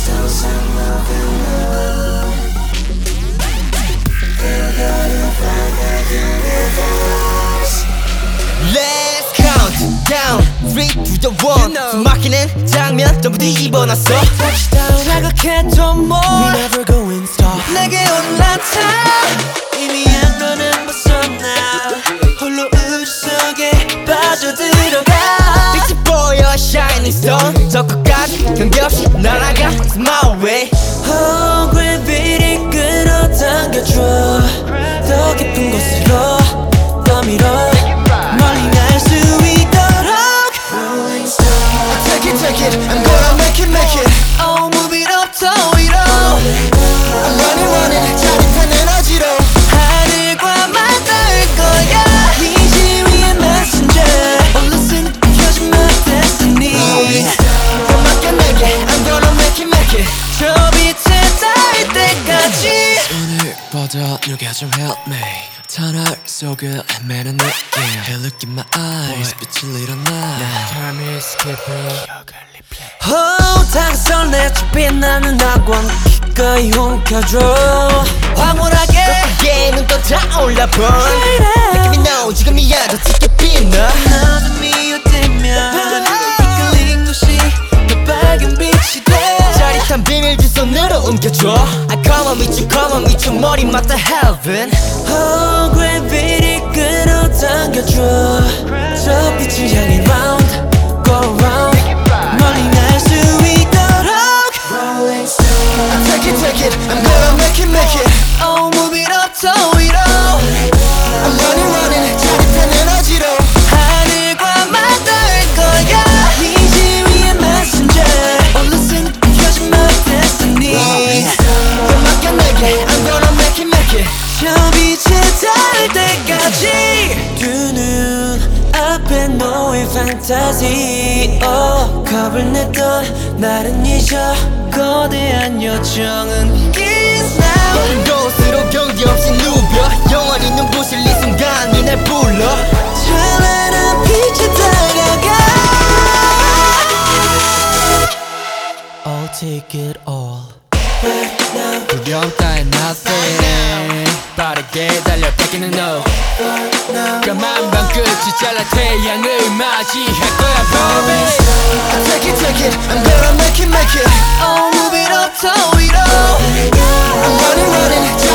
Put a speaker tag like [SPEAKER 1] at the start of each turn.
[SPEAKER 1] Let's count down 3 to the 1 숨막히는 장면 전부 뒤집어놨어
[SPEAKER 2] 자극해도 more
[SPEAKER 1] We never going stop
[SPEAKER 2] 내게 올라타 이미 양로는 벗어나 홀로 우주 속에 빠져들어가
[SPEAKER 1] 빛이 보여 shining stone 저 끝까지 경계 없이 날아가 It's my way
[SPEAKER 2] Oh gravity 끌어당겨줘 더 깊은 곳으로 떠밀어 멀리 날 수 있도록 Rolling stone
[SPEAKER 1] Take it take it I'm gonna make it
[SPEAKER 2] Oh move it up 더 위로
[SPEAKER 1] I'm running running 짜릿한 에너지로
[SPEAKER 2] 하늘과 만날 거야 이제 위에 messenger Oh listen 켜진 my destiny
[SPEAKER 1] 음악에 내게 I'm gonna make it
[SPEAKER 2] 저 빛에 닿을 때까지
[SPEAKER 3] 오늘보다 누가 좀 help me 터널 속을 헤매는 느낌 Hey look in my eyes 빛을 일어나 Time is skipping
[SPEAKER 2] Oh 다가설 내 빛나는 낙원 기꺼이 훔켜줘 황홀하게
[SPEAKER 1] 게임은 또 타올라본 느낌이 no 지금이야 더 짙게 빛나
[SPEAKER 2] 나도 미웃되면 이끌린 곳이 더 밝은 빛이 돼
[SPEAKER 1] 짜릿한 비밀 두 손으로 옮겨줘 I come on with you 머리 맞다 heaven
[SPEAKER 2] Oh gravity 끌어당겨줘 저 빛을 향해 round go around 멀리 날 수 있도록 Rolling stone
[SPEAKER 1] Take it I'm gonna make it
[SPEAKER 2] Oh move it up 더 위로
[SPEAKER 1] I'm running 짜릿한 에너지로
[SPEAKER 2] 하늘과 만날 거야 이제 위에 messenger Oh listen 켜진 my destiny
[SPEAKER 1] 음악에 내게 I'm gonna make it
[SPEAKER 2] 저 빛에 닿을 때까지 두 눈 앞에 너의 fantasy oh 겁을 냈던 나를 잊어 거대한 요청은 Kiss now
[SPEAKER 1] 곳으로 경계 없이 누벼 영원히 눈부실 이 순간이 날 불러
[SPEAKER 2] 찬란한 빛에 다가가 I'll take it all right now
[SPEAKER 3] 두려움 따윈 nothing 빠르게 달려 뺏기는 no
[SPEAKER 2] right now
[SPEAKER 3] 까만 밤 끝이 잘라 태양을 맞이할 거야 baby
[SPEAKER 1] Take it I'm gonna make it
[SPEAKER 2] Oh move it up 더 위로
[SPEAKER 1] I'm running